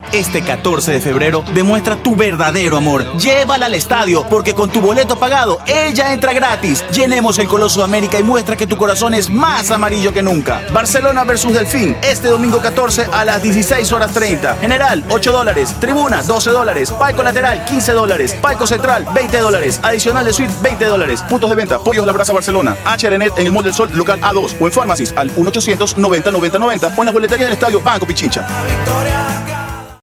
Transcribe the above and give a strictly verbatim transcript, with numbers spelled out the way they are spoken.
Este catorce de febrero demuestra tu verdadero amor. Llévala al estadio, porque con tu boleto pagado, ella entra gratis. Llenemos el Coloso de América y muestra que tu corazón es más amarillo que nunca. Barcelona versus Delfín, este domingo catorce a las dieciséis horas treinta. General, ocho dólares. Tribuna, doce dólares. Palco lateral, quince dólares. Palco central, veinte dólares. Adicional de suite, veinte dólares. Puntos de venta, Pollos La Brasa Barcelona. H R Net en el Mall del Sol, local A dos. O en Pharmacies al uno ochocientos noventa noventa noventa. O en las boleterías del estadio Banco Pichincha.